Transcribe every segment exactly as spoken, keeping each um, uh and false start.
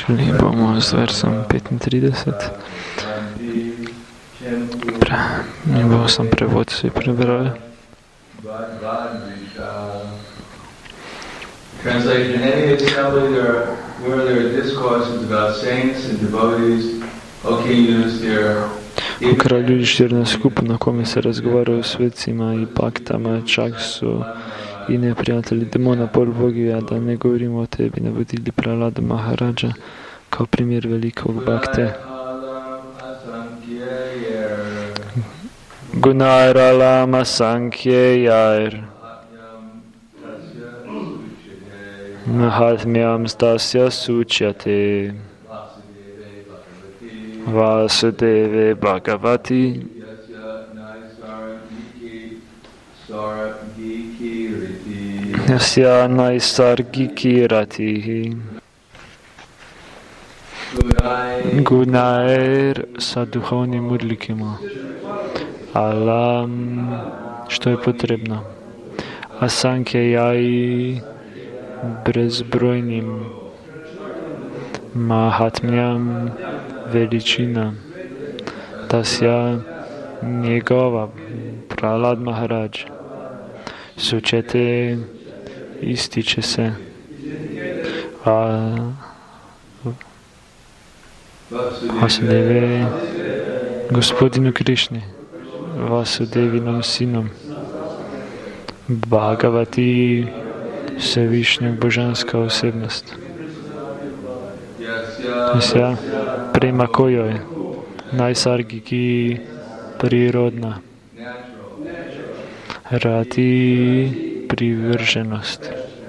Šli bomo z versom petintrideset. Pre, mi bomo sam prevod svi prebrali. Translation: any assembly there where there are discourses about saints and devotees, O King Yudhisthira. U kralju Yudhisthira skupu na kome se razgovaraju o svecima i paktama, čak su i neprijatelji demona polubogija, da ne govorimo o tebi, navodili Prahlada Maharaja kao primjer velikog bakte. Gunaralam Sankhyair Mahatmyam stasya suchyate Vasudeve Bhagavati Yasya Naisargiki Ratihi Gunair sa duhovnim odlikama, alam što je potrebno, a Sankhyayi bezbrojnim, Mahatmyam veličina, Tasya njegova, Prahlad Maharaj, sučete ističe se, a Vasudeve gospodinu Krišni, Vasudevinom sinom, Bhagavati Svevišnjeg božanska osebnost. Tasya prema kojoj Naisargiki prirodna, Rati privrženost.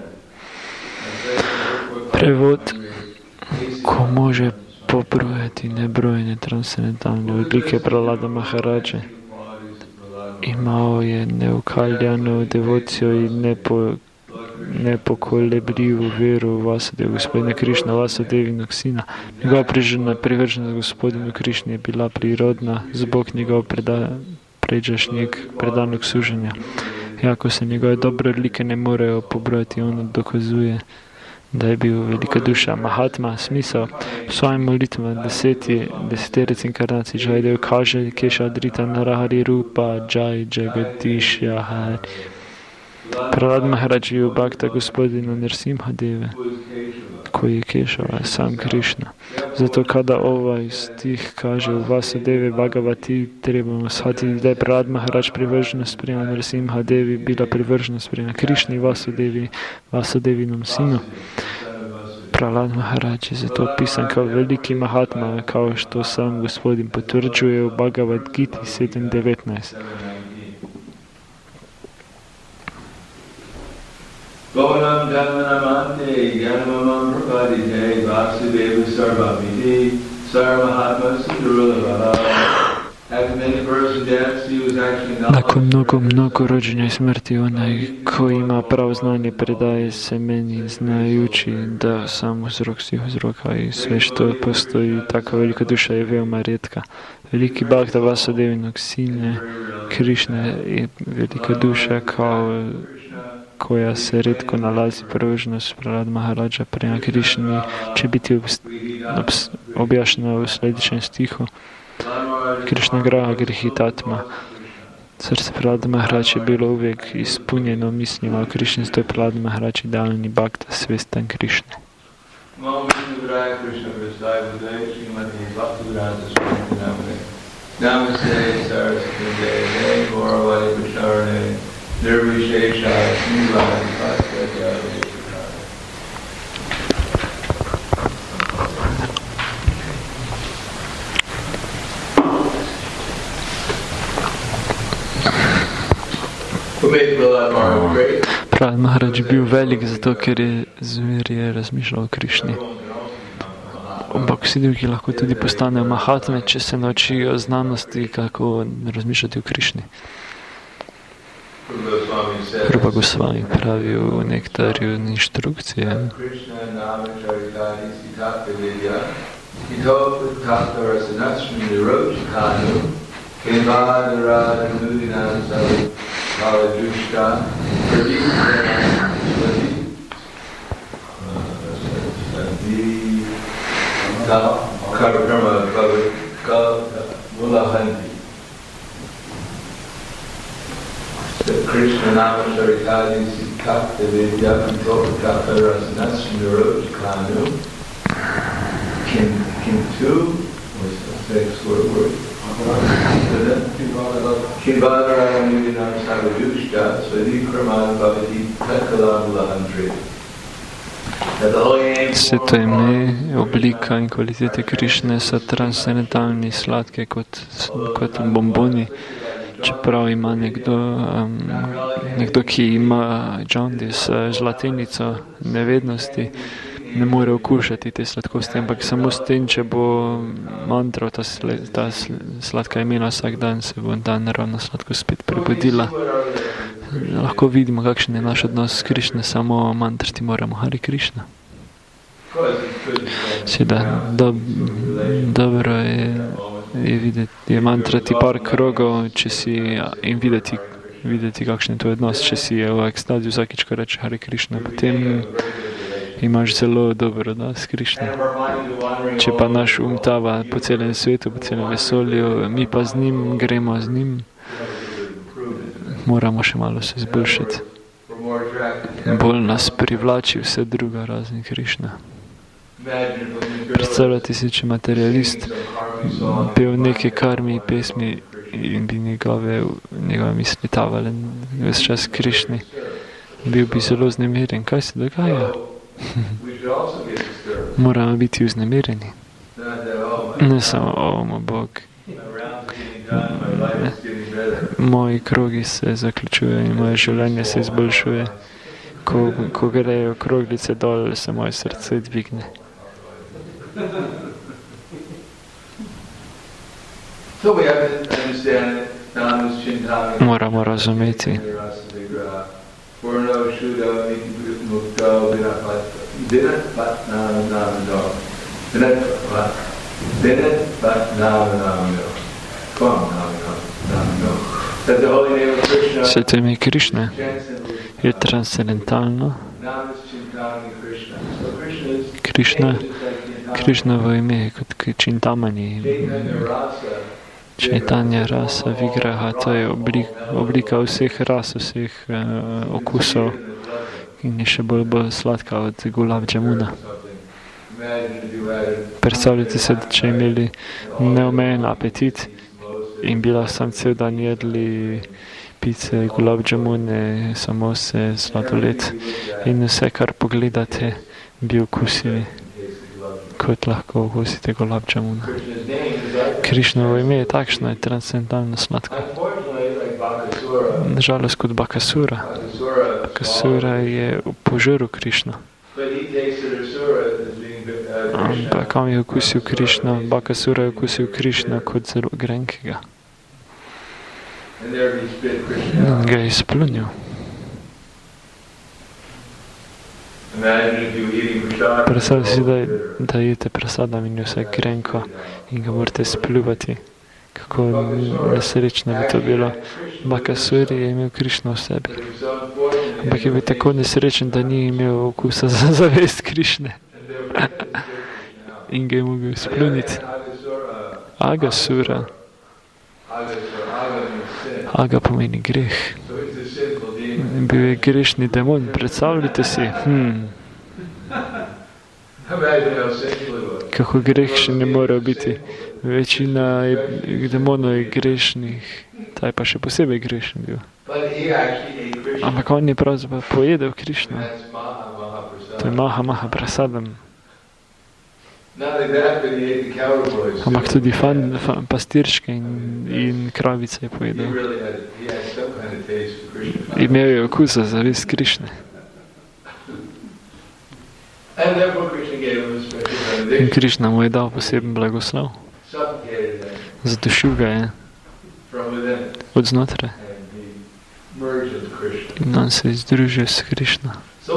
Prevod: ko može pobrojati nebrojene transcendentalne odlike Prahlada Maharaja, imao je neukaljanu devociju i nepo, nepokolebljivu vjeru u Vasudevu, gospodina Krišna, Vasudevinog sina. Njegova privrženost gospodinu Krišni je bila prirodna zbog njegovog preda, pređašnjeg predanog služenja. Iako se njegove dobre odlike ne moraju pobrojati, ono dokazuje da je bio velika duša. Mahatma, smisao svojim molitvama deseti, deseteric inkarnacij Jaidev kaže Keshadrita Narahari Rupa Jai Jagadishya Hari. Prahlad Maharaj je bhakta gospodina Nrsimhadeve, koji je Kešava, sam Krišna. Zato kada ovaj stih kaže u Vasudeve Bhagavati, trebamo shvatiti da je Prahlad Maharaj privrženost prema Nrsimhadevi bila privrženost prema Krišni i Vasudevi, Vasudevinom sinu. Prahlad Maharaj je zato opisan kao veliki Mahatma, kao što sam gospodin potvrđuje u Bhagavad Gita sedam devetnaest. Gavanam Janmanamante Yanamamam Prapadite Vasudeva Sarvamiti Sarmahatma Sundurulava. Nakon mnogo, mnogo rođenja i smrti, onaj koji ima pravo znanje predaje se meni, znajući da sam uzrok svih uzroka i sve što postoji, takva velika duša je veoma rijetka. Veliki bhakta Vasudevinog sina Krišna je velika duša kao koja se rijetko nalazi. Privrženost Prahlada Maharaja prema Krišni će biti objašnjena u sljedećem stihu. Krišna graha grihitatma. Srce Prahlada Maharaja je bilo uvijek ispunjeno mislima o Krišni, stoji Prahlada Maharaja idealni bhakta svjestan Krišne. Namaste Sarasvate Gauravani Pracharane Nirvishesha Nilani Paskajali. Prahlad Maharaj je bio velik zato ker je zmer je razmišljal o Krišni. Ampak vsi drugi lahko tudi postanejo Mahatme, če se naučijo znanosti, kako razmišljati o Krišni. Rupa Gosvami pravi v nektarju inštrukcije. Krishna Namasari Kali Sikapta Vidya Kapta Rasanasundara Kanu Kim Kintu was the next word word Kivadara Nidinam Sarayushta Svadi Kraman Bhavati Takalam Lahandri. Sveto ime, oblika in kvalitete Krišne so transcendentalni, sladke kot, kot bomboni. Čeprav ima nekdo, um, nekdo, ki ima jaundice, žlatenico nevednosti, ne more okušati te sladkosti, ampak samo s tem, če bo mantral ta, ta sladka imena vsak dan, se bo ta naravna sladkost spet prebudila. Lahko vidimo, kakšen je naš odnos s Krišne, samo mantrati moramo Hare Krišna. Seveda, do, dobro je, je videti, je mantrati par krogov, če si, in videti, videti, kakšen je tvoj odnos, če si je v ekstazi vsakič, ko reče Hare Krišna, potem imaš zelo dober odnos s Krišno. Če pa naš um tava po celem svetu, po celem vesolju, mi pa z njim gremo z njim, moramo še malo se izboljšati. Bolj nas privlači vse druga razen Krišna. Predstavljati si, če materialist pel neke karmi pesmi in bi njegove, njegove misli tavale ves čas Krišni, bil bi zelo znemiren. Kaj se dogaja? Moramo biti vznemireni. Ne samo, o moj Bog, moji krogi se zaključujejo in moje življenje se izboljšuje. Ko, ko grejo kroglice dol, se moje srce dvigne. Moramo razumeti, Sveto ime Krišne je transcendentalno. Krišna, Krišna v ime je kot Čintamani, Čaitanja rasa, Vigraha, to je oblika, oblika vseh ras, vseh uh, okusov in je še bolj, bolj sladka od Gulab Jamuna. Predstavljate se, da če imeli neomejen apetit in bila sam cel dan jedli pice, Gulab Jamune, samose, sladoled in vse, kar pogledate, bi okusili, kot lahko okusite Gulab Jamuna. Krišnovo ime je takšno, je transcendentalno sladko. Nažalost kot Bakasura. Bakasura je požrl Krišno. Ampak on je okusil Krišno, Bakasura je okusil Krišno kot zelo grenkega. In ga je izplunil. Predstavljate si, da, da jete prasadam in je vse grenko in ga morate spljuvati. Kako nesrečno bi to bilo. Bakasuri je imel Krišno v sebi. Ampak je bil tako nesrečen, da ni imel okusa za zavest Krišne. In ga je mogel spluniti. Agasura. Aga pomeni greh. Bil je grešni demon, predstavljate si. Hmm. Kako greh še ne mora biti. Večina je, demonov je grešnih, ta je pa še posebej grešen bil. Ampak on je pravzaprav pojedel Krišno. To je Maha Maha Prasadam. Ampak tudi fan, fan, pastirške in, in kravice je pojedel. Imel je okusa za zavest Krišne. In Krišna mu je dal poseben blagoslov. Zadušil ga je od znotraj. In on se je združil s Krišno.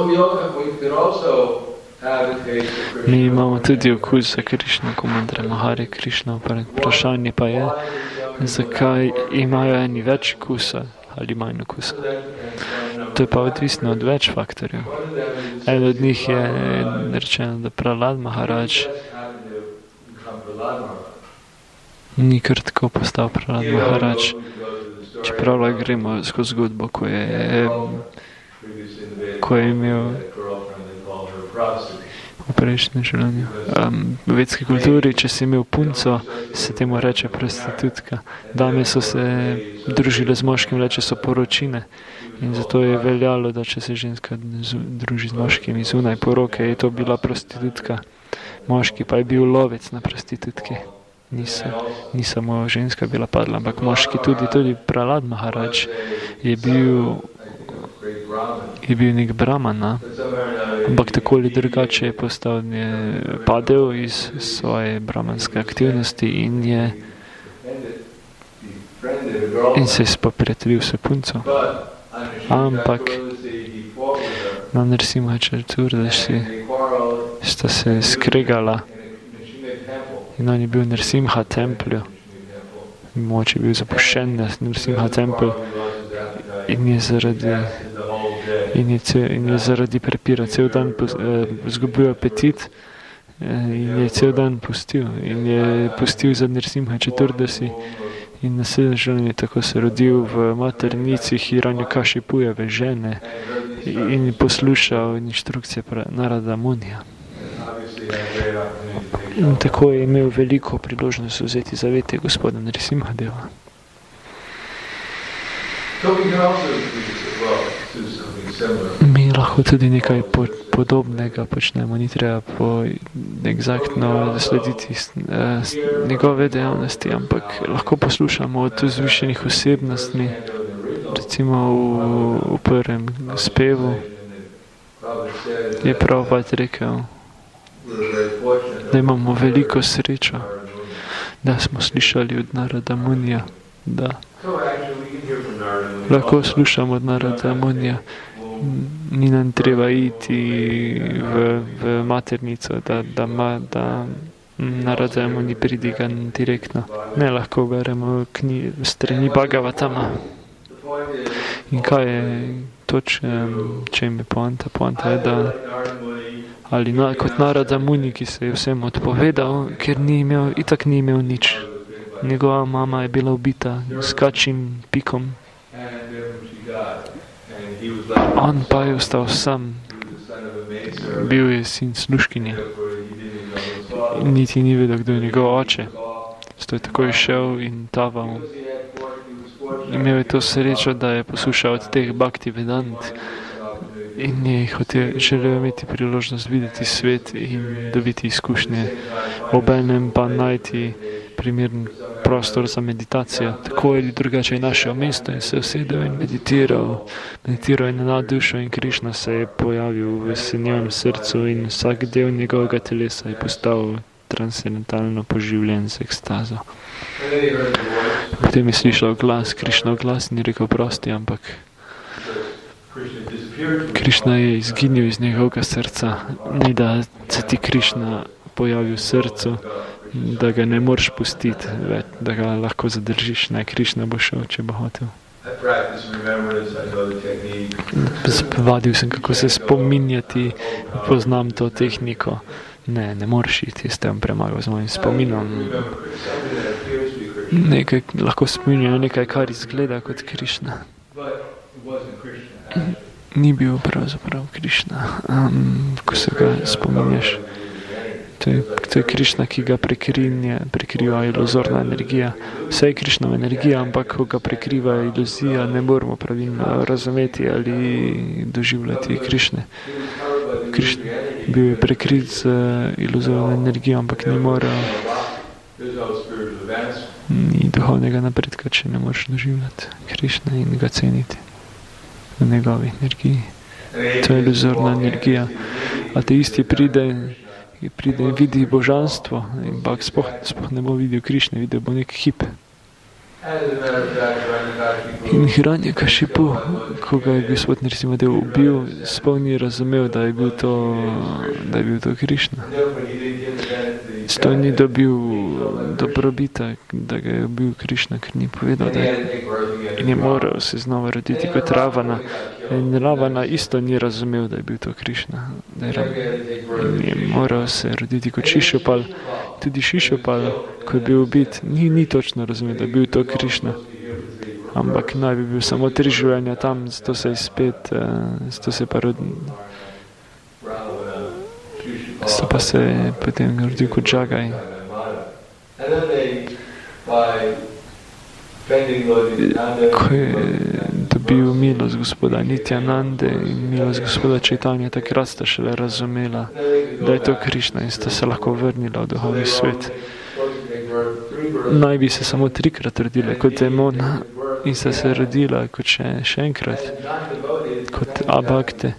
Mi imamo tudi okus za Krišno, ko mantramo Hare Krišna. Vprašanje pa je, zakaj imajo eni več okusa ali manj okusa. To je pa odvisno od več faktorjev. En od njih je rečeno, da Prahlad Maharaj Ni kar tako postal Prahlad Maharaj. Čeprav lahko gremo skozi zgodbo, ko je, ko je imel v prejšnjem življenju. Um, v vedski kulturi, če si imel punco, se temu reče prostitutka. Dame so se družile z moškim, le če so poročine. In zato je veljalo, da če se ženska druži z moškimi zunaj poroke, je to bila prostitutka. Moški pa je bil lovec na prostitutke. Ni, ni samo ženska bila padla, ampak moški tudi. Tudi Prahlad Maharaj je bil, je bil nek brahman, ampak tako ali drugače je postal, je padel iz svoje brahmanske aktivnosti in je in se je spoprijateljil s punco. Ampak na Nrsimha Čaturdasi sta se skregala in on je bil v Nrsimha templju. Moč je bil zapuščen na Nrsimha tempelj in je zaradi in je, cel, in je zaradi prepira cel dan eh, zgubil apetit eh, in je cel dan pustil in je pustil za Nrsimha Čaturdasi in naslednje življenje tako se rodil v maternici Hiranyakashipujeve žene in poslušal inštrukcije Narada Munija. In tako je imel veliko priložnost vzeti zavete gospoda Nrsimhadeva. Mi lahko tudi nekaj po, podobnega počnemo, ni treba po eksaktno slediti uh, njegove dejavnosti, ampak lahko poslušamo od vzvišenih osebnostmi, recimo v, v prvem spevu je Prabhupada rekel, da imamo veliko srečo, da smo slišali od Narada Munija, da lahko slušamo od Narada Munija. Ni nam treba iti v, v maternico, da, da, ma, da Narada Muni pridiga direktno. Ne, lahko beremo knji, strani Bhagavatama. In kaj je to, če, če im je poanta? Poanta je, da ali na, kot Narada Muni, ki se je vsem odpovedal, ker ni imel, itak ni imel nič. Njegova mama je bila ubita s kačjim pikom. On pa je ostal sam. Bil je sin služkinje. Niti ni vedel, kdo je njegov oče. Zato je takoj šel in taval. Imel je to srečo, da je poslušal od teh Bhakti Vedant in je hotel, želel imeti priložnost videti svet in dobiti izkušnje. Obenem pa najti primeren prostor za meditacijo. Tako ali drugače je našel mesto in se usedel in meditiral. Meditiral je na dušo in Krišna se je pojavil v njegovem srcu in vsak del njegovega telesa je postal transcendentalno poživljen z ekstazo. Potem je slišal glas, Krišnov glas in je rekel prosti, ampak Krišna je izginil iz njegovega srca. Ni da se ti Krišna pojavi v srcu, da ga ne moreš pustiti, da ga lahko zadržiš. Ne, Krišna bo šel, če bo hotel. Vadil sem, kako se spominjati, poznam to tehniko. Ne, ne moreš iti, jaz te bom premagal z mojim spominom. Nekaj, lahko spominjajo nekaj, kar izgleda kot Krišna. Ni bil pravzaprav Krišna, um, ko se ga spominjaš. To je, to je Krišna, ki ga prekrinje, prekriva iluzorna energija. Vse je Krišnova energija, ampak ko ga prekriva iluzija, ne moramo pravilno razumeti ali doživljati Krišne. Krišna bil je prekrit z iluzorno energijo, ampak ni moral, ni duhovnega napredka, če ne moreš doživljati Krišne in ga ceniti v njegovi energiji. To je iluzorna energija. Ateisti pride pride in vidi božanstvo, ampak spoh, spoh ne bo videl Krišne, videl bo nek hip. In Hiranyakashipu, ko ga je gospod Nrsimhadev ubil, sploh ni razumel, da je bil to, da je bil to Krišna. Zato ni dobil dobrobita, da ga je ubil Krišna, ker ni povedal, da je, in je moral se znova roditi kot Ravana. In Ravana isto ni razumel, da je bil to Krišna. Da je, je moral se roditi kot Šišupal. Tudi Šišupal, ko je bil ubit, ni, ni točno razumel, da je bil to Krišna. Ampak naj bi bil samo tri življenja tam, zato se je spet, zato se je pa rodil. Zato pa se je potem rodil kot Džagaj. Ko je dobil milost gospoda Nityanande in milost gospoda Čaitanja, takrat sta šele razumela, da je to Krišna in sta se lahko vrnila v duhovni svet. Naj bi se samo trikrat rodila kot demona in sta se rodila kot še, še enkrat, kot abhakte.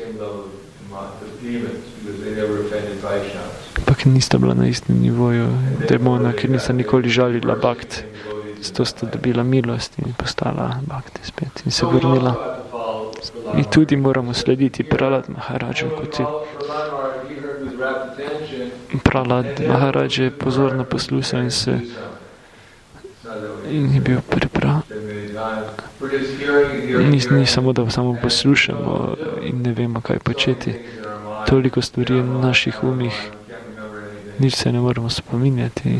Ampak nista bila na istem nivoju demona, ker nista nikoli žalila bhakt. Zato sta dobila milost in postala bhakti spet in se vrnila. In tudi moramo slediti Prahlad Maharaju, kot je Prahlad Maharaj je pozorno poslušal in se in je bil priprav. Ni, ni samo, da samo poslušamo in ne vemo, kaj početi. Toliko stvari v naših umih, nič se ne moramo spominjati.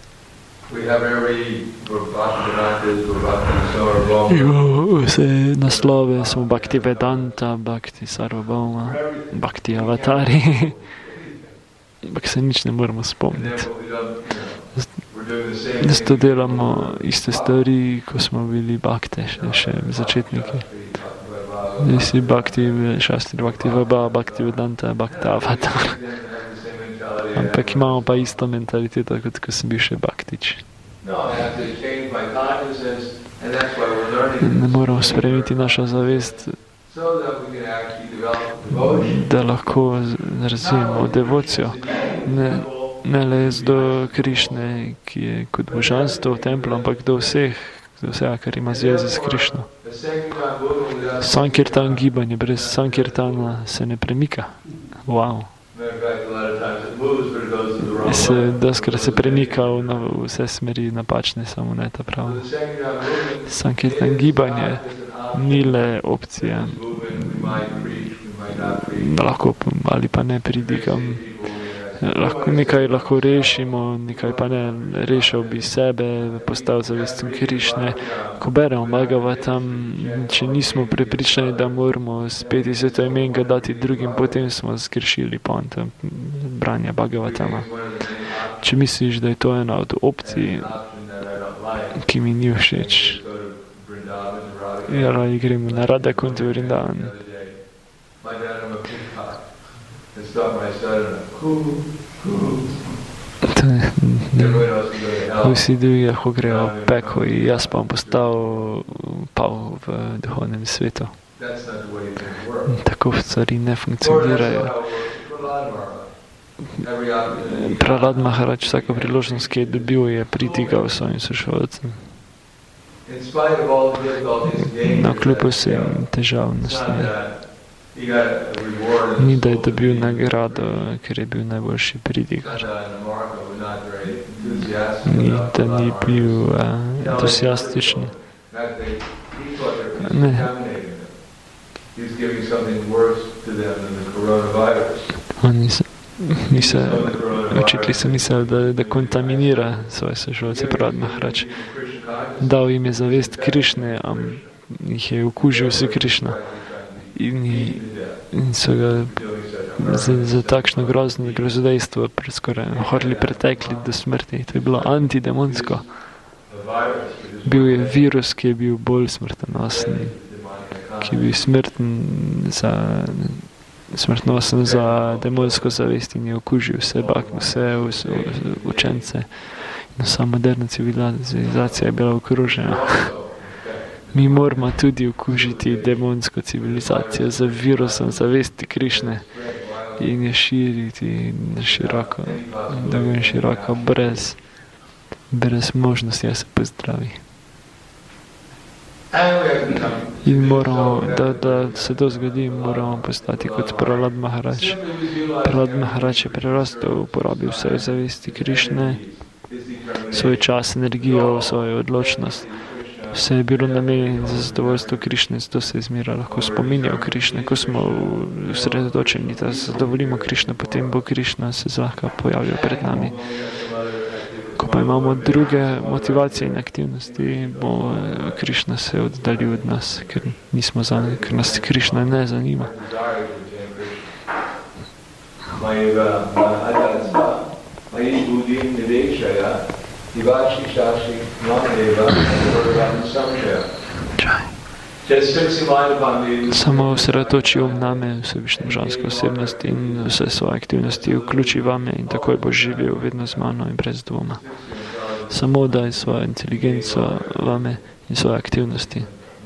Jo, vse naslove smo Bhakti Vedanta, Bhakti Sarvabhauma, Bhakti Avatari, ampak se nič ne moramo spomniti. Zato delamo iste stvari, ko smo bili bhakte, še, še začetniki. Zdaj si Bhakti Shastri, Bhakti Vabha, Bhakti Vedanta, Bhakti Avatar. Ampak imamo pa isto mentaliteto, kot ko sem bil še bhaktič. Ne moramo spremeniti našo zavest, da lahko razvijemo devocijo. Ne, ne le do Krišne, ki je kot božanstvo v templu, ampak do vseh, do vsega, kar ima zveze s Krišno. Sankirtan gibanje, brez Sankirtana se ne premika. Wow. Se, doskrat se premika v, na, v vse smeri napačne, samo ne ta prava. Sankirtan gibanje ni le opcija. Lahko ali pa ne pridigam. Lahko, nekaj lahko rešimo, nekaj pa ne. Rešil bi sebe, postal zavesten Krišne. Ko beremo Bhagavatam, če nismo prepričani, da moramo speti sveto ime in ga dati drugim, potem smo zgrešili point branja Bhagavatama. Če misliš, da je to ena od opcij, ki mi ni všeč, ja, radi gremo na Radha Kundu Vrindavan. Vsi drugi lahko grejo v peko in jaz pa bom postal pav v duhovnem svetu. Tako stvari ne funkcionirajo. Prahlad Maharaj vsako priložnost, ki je dobil, je pritigal svojim sošolcem. Na kljub vsem težavnostim. Ni, da je dobil nagrado, ker je bil najboljši pridigar. Ni, da ni bil uh, entusiastičen. Ne. Oni se, se učitelji so mislili, da, da kontaminira svoje sošolce. Prahlad Maharaj dal jim je zavest Krišne, a jih je okužil s Krišna. In, in so ga za, za takšno grozno grozodejstvo skoraj horli pretekli do smrti. To je bilo antidemonsko. Bil je virus, ki je bil bolj smrtonosen, ki je bil smrten za, smrtonosen za demonsko zavest in je okužil vse, vse, vse učence. In vsa moderna civilizacija je bila okružena. Mi moramo tudi okužiti demonsko civilizacijo z virusom zavesti Krišne in je širiti široko, dolgo in široko, brez, brez možnosti, da se pozdravi. In moramo, da, da se to zgodi, moramo postati kot Prahlad Maharaj. Prahlad Maharaj je prerastel, uporabil vse zavesti Krišne, svoj čas, energijo, svojo odločnost. Vse je bilo namenjeno za zadovoljstvo Krišne, zato se izmera lahko spominjajo Krišne. Ko smo usredotočeni, da zadovoljimo Krišne, potem bo Krišna se zlahka pojavil pred nami. Ko pa imamo druge motivacije in aktivnosti, bo Krišna se oddaljil od nas, ker, nismo za, ker nas Krišna ne zanima. Samo osredotoči um name, vsebično žensko osebnost in vse svoje aktivnosti vključi vame in takoj bo živel vedno z mano in brez dvoma. Samo daj svojo inteligenco vame in svoje aktivnosti.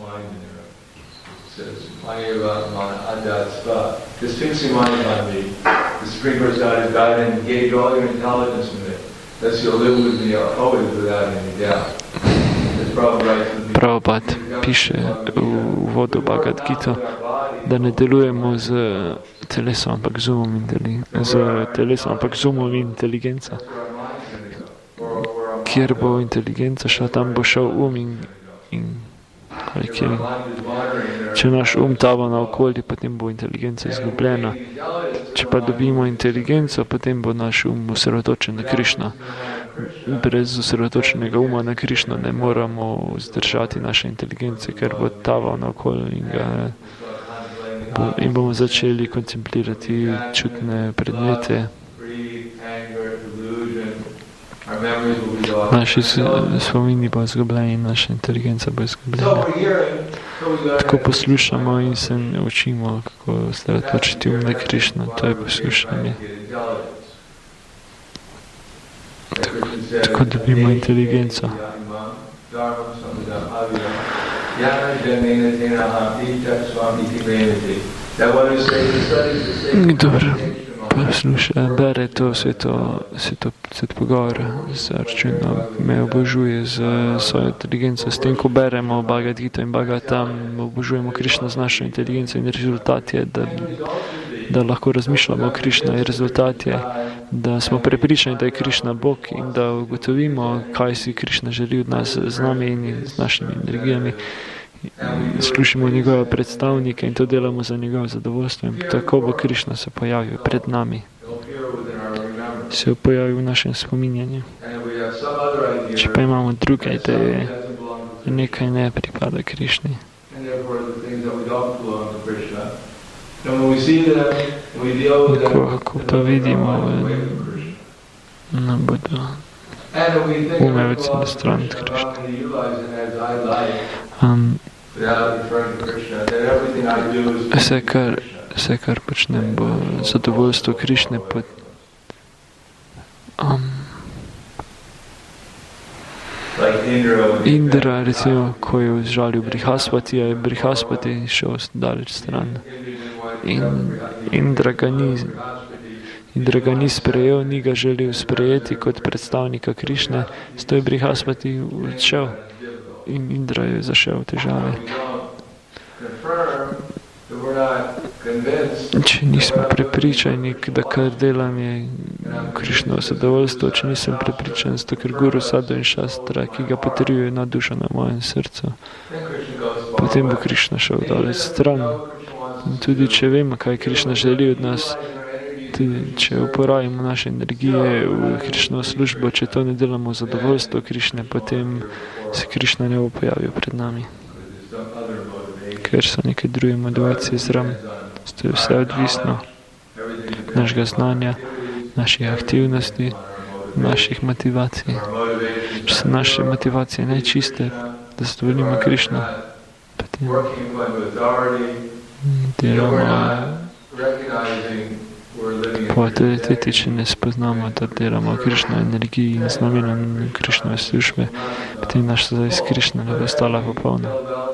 Prabhupada piše v uvodu Bhagavad Gita, da ne delujemo z telesom, ampak z umom in z telesom, ampak z umom in inteligenca. Kjer bo inteligenca šla, tam bo šel um in, in ali kjer. Če naš um tava na okolje, potem bo inteligenca izgubljena. Če pa dobimo inteligenco, potem bo naš um osredotočen na Krišno. Brez osredotočenega uma na Krišno ne moramo zdržati naše inteligence, ker bo taval na okolje in, bo, in bomo začeli kontemplirati čutne predmete. Naši spomini bo izgubljeni in naša inteligenca bo izgubljena. Tako poslušamo in se učimo, kako osredotočiti um na Krišno. To je poslušanje. Tako, tako dobimo inteligenco. Kdor posluša, bere to sveto, sveto, sveto pogovor z Arjunom, me obožuje z svojo inteligenco. S tem, ko beremo Bhagavad Gita in Bhagavatam, obožujemo Krišno z našo inteligenco in rezultat je, da, da lahko razmišljamo o Krišno in rezultat je, da smo prepričani, da je Krišna Bog in da ugotovimo, kaj si Krišna želi od nas z nami in z našimi energijami. Slušamo njegove predstavnike in to delamo za njegovo zadovoljstvo. In tako bo Krišna se pojavil pred nami. Se pojavil v našem spominjanju. Če pa imamo druge ideje, nekaj ne pripada Krišni. Ko, ko to vidimo, nam bodo ume v celo stran od Krišne. Um, vse, kar, vse, kar počnem, bo zadovoljstvo Krišne. Pod, um, Indra, recimo, ko je užalil Brihaspati, je Brihaspati šel daleč stran. In Indra ga ni, Indra ga ni sprejel, ni ga želel sprejeti kot predstavnika Krišne, zato je Brihaspati odšel. In Indra je zašel v težave. Če nismo prepričani, da kar delam je Krišno zadovoljstvo, če nisem prepričan, zato ker Guru, Sadhu in Šastra, ki ga potrjuje na dušo na mojem srcu, potem bo Krišna šel daleč stran. In tudi če vemo, kaj Krišna želi od nas, tudi če uporabimo naše energije v Krišno službo, če to ne delamo v zadovoljstvo Krišne, potem se Krišna ne bo pojavil pred nami. Ker so neke druge motivacije zraven. To je vse odvisno od našega znanja, naših aktivnosti, naših motivacij. Če so naše motivacije nečiste, da zadovoljimo Krišno, potem delamo po avtoriteti, če ne spoznamo, da delamo Krišno energiji in z namenom Krišnove službe, potem naša zavest Krišna ne bo ostala popolna.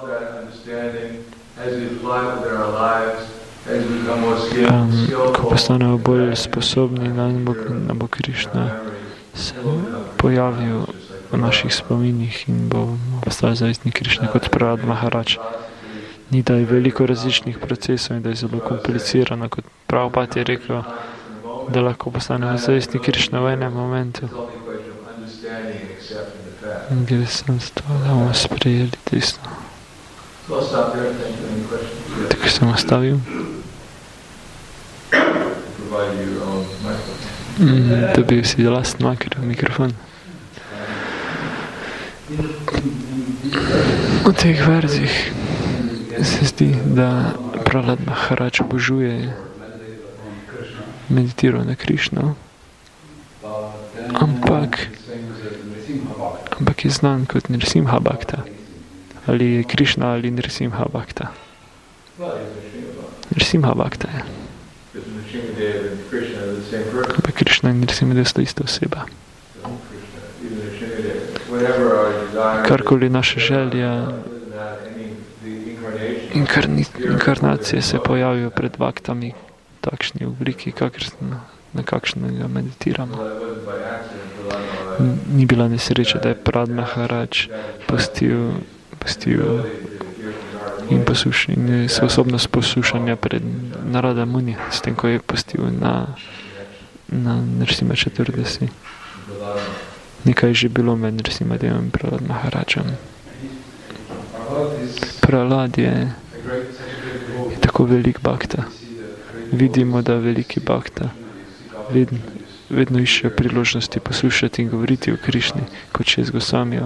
Um, ko postanemo bolj sposobni, nam bo, nam bo Krišna se pojavil v naših spominih in bo postal zavestni Krišne kot Prahlad Maharaj. Ni, da je veliko različnih procesov in da je zelo komplicirano, kot Prabhupada je rekel, da lahko postanemo zavestni Krišna v enem momentu. fast. In gre sem za to, da bomo sprejeli tisto. So I'll stop there. Thank you. Any questions? Tako sem ostavil. Provide you your own microphone. Mm, dobil si lastni mikrofon. V teh verzih se zdi, da Prahlad Maharaj obožuje, meditiral na Krišno, ampak, ampak je znan kot Nrsimha Bhakta. Ali je Krišna ali Nrsimha Bhakta. Nrsimha Bhakta je. Ampak Krišna in Nrsimhadev sta ista oseba. Karkoli naša želja, inkarni, inkarnacije se pojavijo pred vaktami, takšni obliki, kakršno, na kakšnega meditiramo. Ni bila nesreča, da je Prahlad Maharaj pustil, pustil in, posluš, in sposobnost poslušanja pred Narada Muni, s tem, ko je pustil na, na Nrsimha Četurdasi. Nekaj je že bilo med Nrsimhadevom in Prahlad Maharajom. Prahlad je, je tako velik bhakta. Vidimo, da veliki bhakta vedno, vedno iščejo priložnosti poslušati in govoriti o Krišni, kot še z Gosvamijo,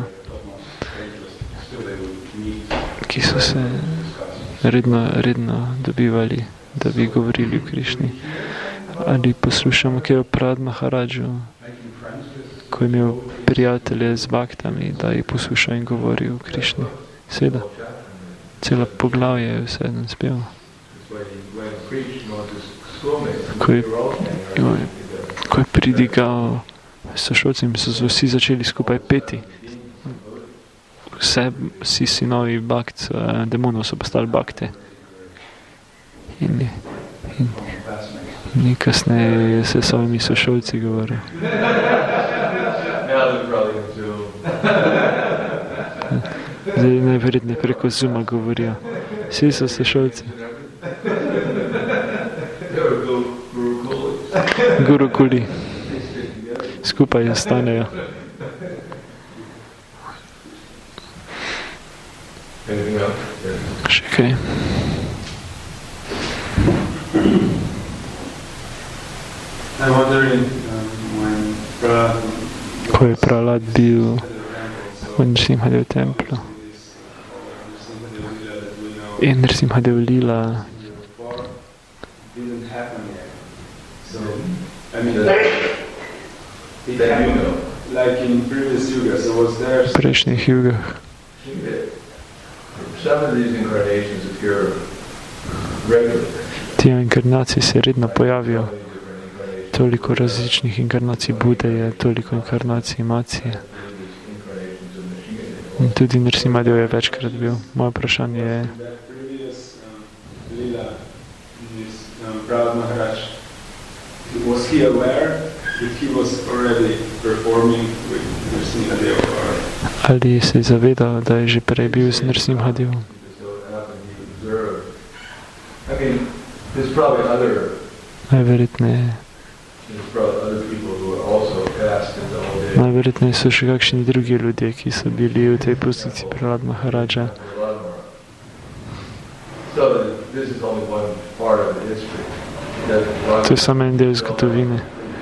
ki so se redno, redno dobivali, da bi govorili o Krišni. Ali poslušamo kaj o Prahlad Maharaju, ko je imel prijatelje z bhaktami, da jih posluša in govori o Krišni. Seveda, cela poglavje je vse en spev. Ko je, jo, ko je pridigal sošolcem, so vsi začeli skupaj peti. Vse, vsi sinovi bhakt, demonov so postali bhakte. In, in, in kasneje je se s svojimi sošolci govoril. Zdaj najverjetneje preko Zooma govorijo. Vsi so sošolci. Gurukuli. Skupaj ostanejo. Še kaj? Ko je Prahlad bil v Nrsimhadev templu in Nrsimhadev lila v prejšnjih jugah. Te inkarnacije se redno pojavijo. Toliko različnih inkarnacij Bude je, toliko inkarnacij Macije. In tudi Nrsimhadev je večkrat bil. Moje vprašanje je, was he aware that he was already performing with Nrsimhadev? Ali se je zavedal, da je že prej bil z Nrsimhadevom? Najverjetneje Najverjetneje so še kakšni drugi ljudje, ki so bili v tej poziciji Prahlad Maharaja. To je samo en del zgodovine.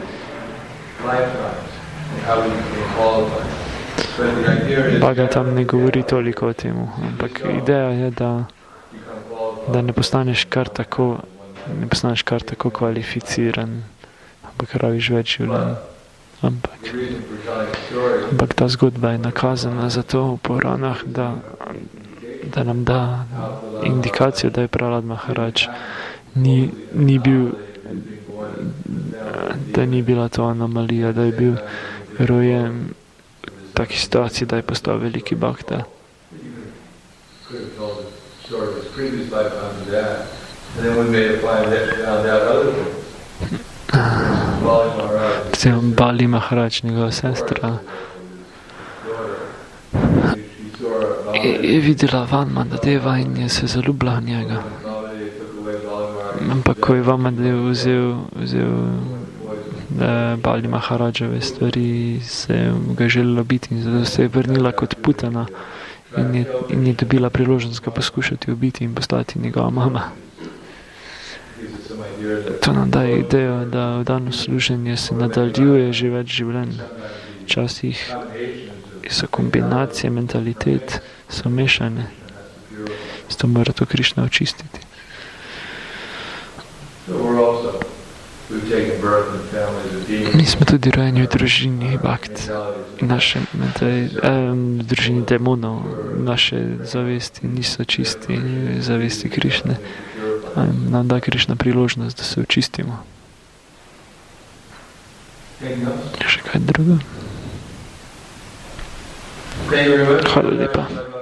Bhagavatam ne govori toliko o temu, ampak ideja je, da, da ne postaneš kar tako, ne postaneš kar tako kvalificiran, ampak rabiš več življenj. Ampak, ampak ta zgodba je nakazana zato v Puranah, da, da nam da indikacijo, da je Prahlad Maharaj ni, ni bil, da ni bila to anomalija, da je bil rojen v taki situaciji, da je postal veliki bhakta. Recimo Bali Maharaj, njegova sestra, je, je videla Vamadeva in je se zaljubila v njega. Ampak ko je Vamadev vzel, vzel eh, Bali Maharadževe stvari, se ga je želela biti in zato se je vrnila kot putana in je, in je dobila priložnost ga poskušati ubiti in postati njegova mama. To nam daje idejo, da v dano služenje se nadaljuje že več življenj. Včasih so kombinacije mentalitet, so mešane. Zato mora to Krišna očistiti. Mi smo tudi rojeni v družini Bhakt, naše mentali, eh, v družini demonov, naše zavesti niso čisti, zavesti Krišne. Nam da Krišna priložnost, da se očistimo. Še kaj drugo? Hvala lepa.